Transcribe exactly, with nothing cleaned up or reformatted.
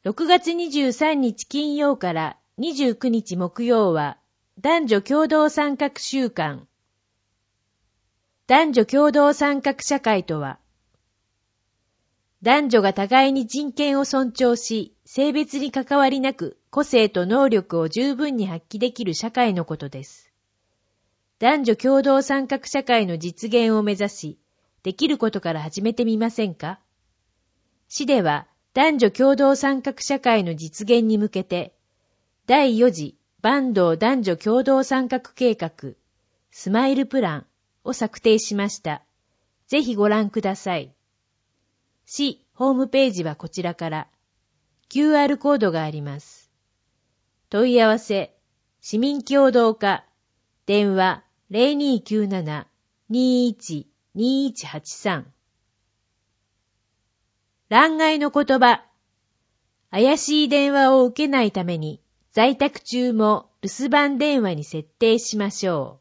ろくがつにじゅうさんにち金曜からにじゅうくにち木曜は男女共同参画週間。男女共同参画社会とは、男女が互いに人権を尊重し、性別に関わりなく個性と能力を十分に発揮できる社会のことです。男女共同参画社会の実現を目指し、できることから始めてみませんか？市では男女共同参画社会の実現に向けて、だいよ次坂東男女共同参画計画、スマイルプランを策定しました。ぜひご覧ください。市ホームページはこちらから キューアール コードがあります。問い合わせ、市民協働課、電話 ゼロにきゅうなな にいち にいちはちさん。欄外の言葉。怪しい電話を受けないために在宅中も留守番電話に設定しましょう。